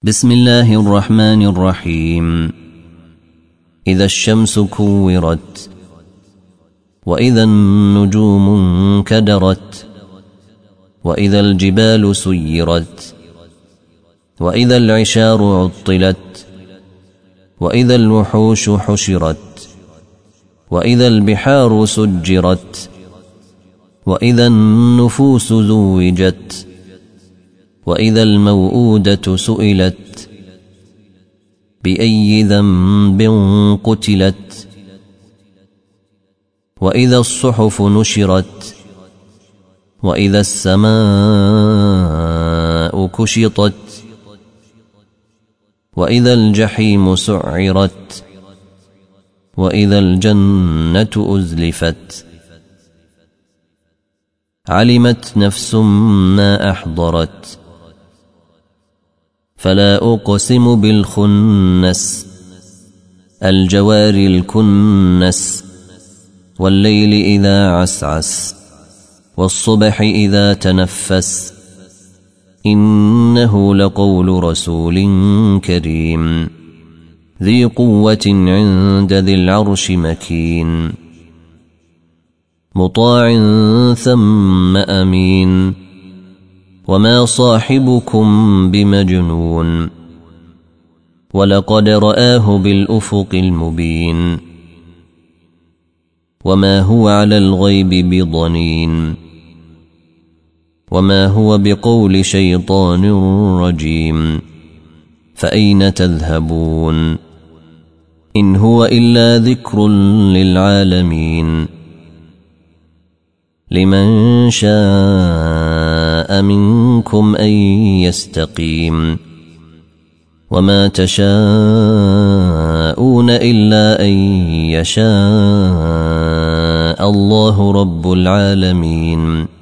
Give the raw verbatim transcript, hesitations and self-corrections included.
بسم الله الرحمن الرحيم. إذا الشمس كورت وإذا النجوم انكدرت وإذا الجبال سيرت وإذا العشار عطلت وإذا الوحوش حشرت وإذا البحار سجرت وإذا النفوس زوجت وإذا الموءودة سئلت بأي ذنب قتلت وإذا الصحف نشرت وإذا السماء كشطت وإذا الجحيم سعرت وإذا الجنة أزلفت علمت نفس ما أحضرت فلا أقسم بالخنس الجوار الكنس والليل إذا عسعس والصبح إذا تنفس إنه لقول رسول كريم ذي قوة عند ذي العرش مكين مطاع ثم أمين وما صاحبكم بمجنون ولقد رآه بالأفق المبين وما هو على الغيب بضنين وما هو بقول شيطان رجيم فأين تذهبون إن هو إلا ذكر للعالمين لمن شاء منكم أن يستقيم وما تشاءون إلا أن يشاء الله رب العالمين.